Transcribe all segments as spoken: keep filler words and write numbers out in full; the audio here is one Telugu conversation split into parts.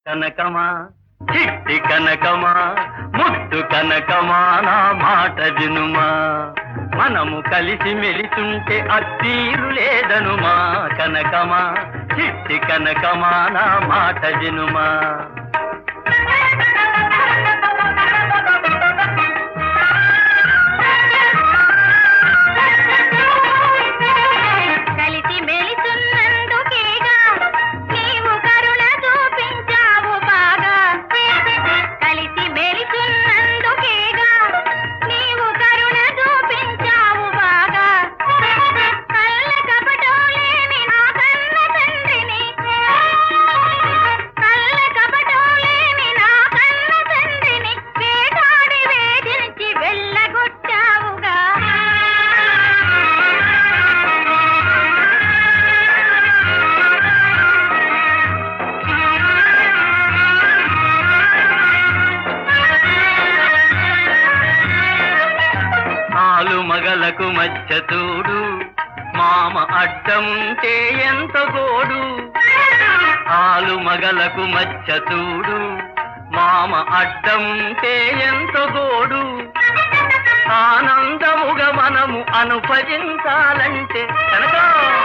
కనకమా చిట్టి కనకమా ముద్దు కనకమా నా మాట వినుమా మనము కలిసి మెలిసుంటే అత్తీరు లేదనుమా కనకమా చిట్టి కనకమా నా మాట వినుమా మగలకు మధ్య చూడు మామ అడ్డంటే ఎంత గోడు ఆలు మగలకు మధ్య చూడు మామ అడ్డంటే ఎంత గోడు ఆనందముగా మనము అనుభవించాలంటే కనుక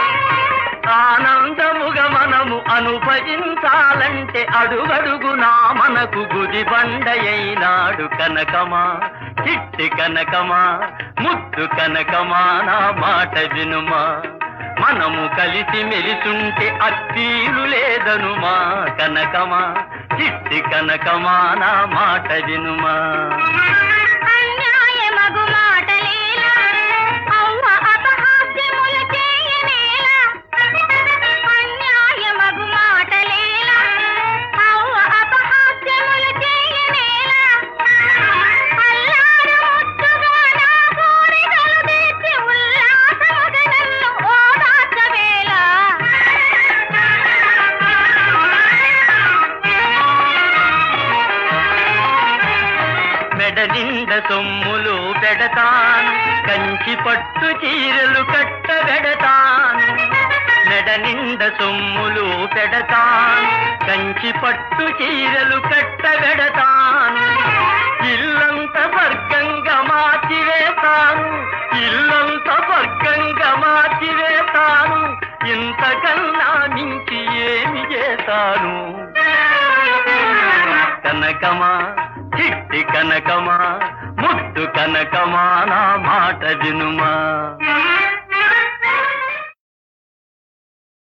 ఆనందముగా మనము అనుభవించాలంటే అడుగడుగునా మనకు గుది బండయైనాడు కనకమా చిట్టి కనకమా ముద్దు కనకమా నా మాట వినుమా మనము కలిసి మెలిసుంటే అత్తీరు లేదనుమా కనకమా చిట్టి కనకమా నా మాట వినుమా మెడనిండ సొమ్ములు పెడతాను కంచి పట్టు చీరలు కట్టబెడతాను మెడనిండ సొమ్ములు పెడతాను కంచి పట్టు చీరలు కట్టబెడతాను ఇల్లంత స్వర్గంగా మార్చివేస్తాను ఇల్లంత స్వర్గంగా మార్చివేస్తాను ఇంతకన్నా మించి ఏమి చేస్తాను కనకమా చిట్టి కనకమా ముద్దు కనకమా నా మాట వినుమా